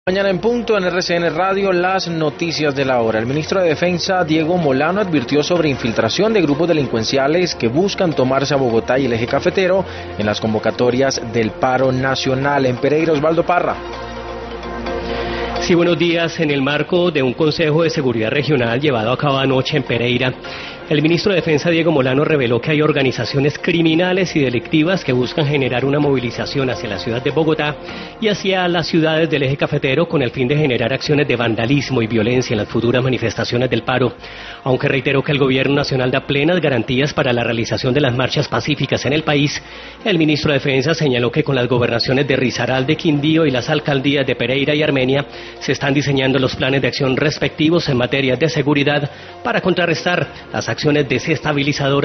Mañana en punto en RCN Radio, las noticias de la hora. El ministro de Defensa, Diego Molano, advirtió sobre infiltración de grupos delincuenciales que buscan tomarse a Bogotá y el eje cafetero en las convocatorias del paro nacional. En Pereira, Osvaldo Parra. Sí, buenos días. En el marco de un Consejo de Seguridad Regional llevado a cabo anoche en Pereira, el ministro de Defensa, Diego Molano, reveló que hay organizaciones criminales y delictivas que buscan generar una movilización hacia la ciudad de Bogotá y hacia las ciudades del eje cafetero con el fin de generar acciones de vandalismo y violencia en las futuras manifestaciones del paro. Aunque reiteró que el Gobierno Nacional da plenas garantías para la realización de las marchas pacíficas en el país, el ministro de Defensa señaló que con las gobernaciones de Risaralda, Quindío y las alcaldías de Pereira y Armenia se están diseñando los planes de acción respectivos en materia de seguridad para contrarrestar las acciones desestabilizadoras